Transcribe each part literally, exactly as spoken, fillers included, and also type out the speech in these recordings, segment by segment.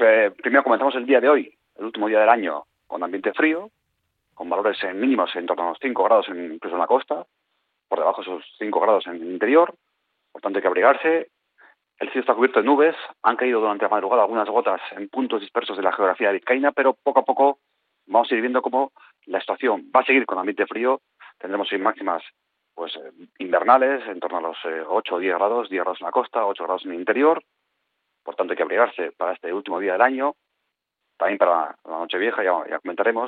eh, primero comenzamos el día de hoy, el último día del año, con ambiente frío, con valores en mínimos en torno a los cinco grados en, incluso en la costa, por debajo de esos cinco grados en el interior, por tanto hay que abrigarse. El cielo está cubierto de nubes, han caído durante la madrugada algunas gotas en puntos dispersos de la geografía vizcaína, pero poco a poco vamos a ir viendo cómo la estación va a seguir con ambiente frío. Tendremos hoy máximas pues eh, invernales, en torno a los eh, ocho o diez grados, diez grados en la costa, ocho grados en el interior. Por tanto hay que abrigarse para este último día del año, también para la Nochevieja, ya, ya comentaremos.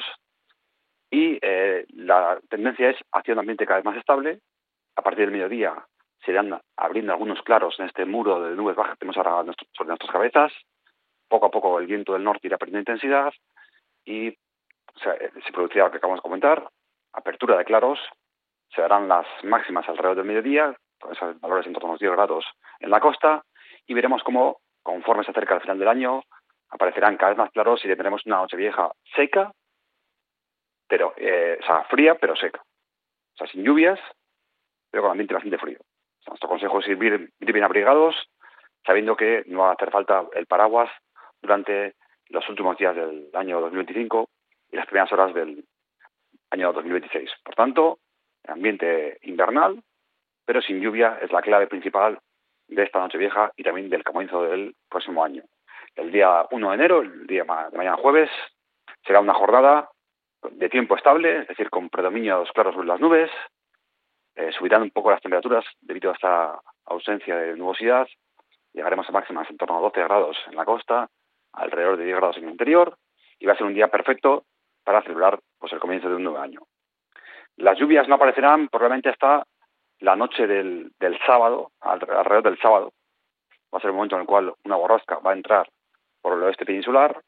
Y eh, la tendencia es hacia un ambiente cada vez más estable. A partir del mediodía se irán abriendo algunos claros en este muro de nubes bajas que tenemos ahora nuestro, sobre nuestras cabezas. Poco a poco el viento del norte irá perdiendo intensidad y o sea, se producirá lo que acabamos de comentar, apertura de claros, se darán las máximas alrededor del mediodía, con esos valores en torno a los diez grados en la costa, y veremos cómo, conforme se acerca el final del año, aparecerán cada vez más claros y tendremos una Nochevieja seca, pero eh, o sea, fría pero seca. O sea, sin lluvias, pero con ambiente bastante frío. O sea, nuestro consejo es ir bien, ir bien abrigados, sabiendo que no va a hacer falta el paraguas durante los últimos días del año dos mil veinticinco y las primeras horas del año dos mil veintiséis. Por tanto, ambiente invernal, pero sin lluvia, es la clave principal de esta Nochevieja y también del comienzo del próximo año. El día uno de enero, el día de mañana jueves, será una jornada de tiempo estable, es decir, con predominio de los claros sobre las nubes. Eh, subirán un poco las temperaturas debido a esta ausencia de nubosidad. Llegaremos a máximas en torno a doce grados en la costa, alrededor de diez grados en el interior, y va a ser un día perfecto para celebrar pues, el comienzo de un nuevo año. Las lluvias no aparecerán probablemente hasta la noche del, del sábado, alrededor del sábado. Va a ser el momento en el cual una borrasca va a entrar por el oeste peninsular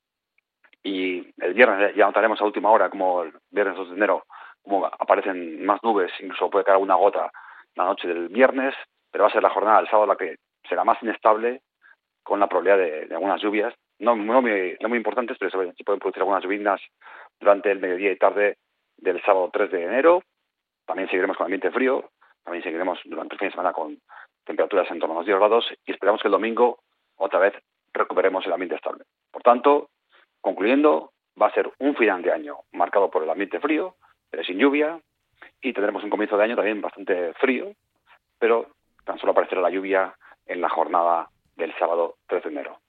y el viernes ya notaremos a última hora, como el viernes dos de enero, como aparecen más nubes, incluso puede caer una gota la noche del viernes, pero va a ser la jornada del sábado la que será más inestable, con la probabilidad de, de algunas lluvias, no, no, muy, no muy importantes, pero se pueden producir algunas lluvias durante el mediodía y tarde del sábado tres de enero. También seguiremos con ambiente frío, también seguiremos durante el fin de semana con temperaturas en torno a los diez grados y esperamos que el domingo otra vez recuperemos el ambiente estable. Por tanto, concluyendo, va a ser un final de año marcado por el ambiente frío, pero sin lluvia, y tendremos un comienzo de año también bastante frío, pero tan solo aparecerá la lluvia en la jornada del sábado tres de enero.